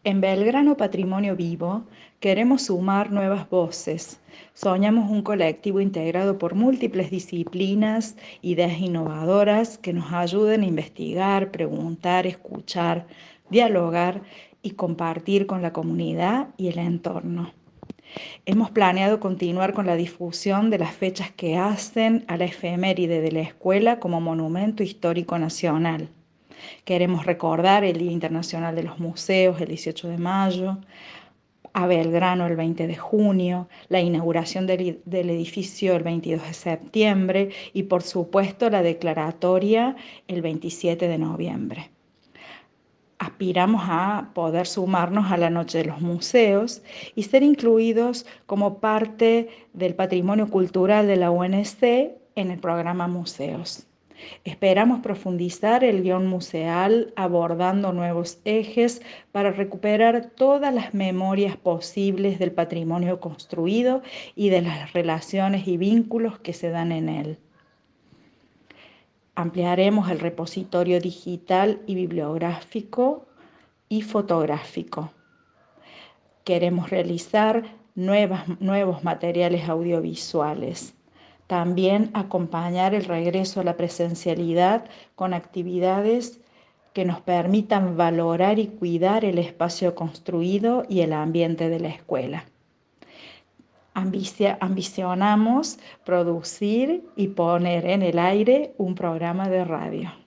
En Belgrano Patrimonio Vivo queremos sumar nuevas voces. Soñamos un colectivo integrado por múltiples disciplinas, ideas innovadoras que nos ayuden a investigar, preguntar, escuchar, dialogar y compartir con la comunidad y el entorno. Hemos planeado continuar con la difusión de las fechas que hacen a la efeméride de la escuela como monumento histórico nacional. Queremos recordar el Día Internacional de los Museos el 18 de mayo, a Belgrano el 20 de junio, la inauguración del edificio el 22 de septiembre y por supuesto la declaratoria el 27 de noviembre. Aspiramos a poder sumarnos a la Noche de los Museos y ser incluidos como parte del patrimonio cultural de la UNC en el programa Museos. Esperamos profundizar el guión museal abordando nuevos ejes para recuperar todas las memorias posibles del patrimonio construido y de las relaciones y vínculos que se dan en él. Ampliaremos el repositorio digital y bibliográfico y fotográfico. Queremos realizar nuevos materiales audiovisuales. También acompañar el regreso a la presencialidad con actividades que nos permitan valorar y cuidar el espacio construido y el ambiente de la escuela. Ambicionamos producir y poner en el aire un programa de radio.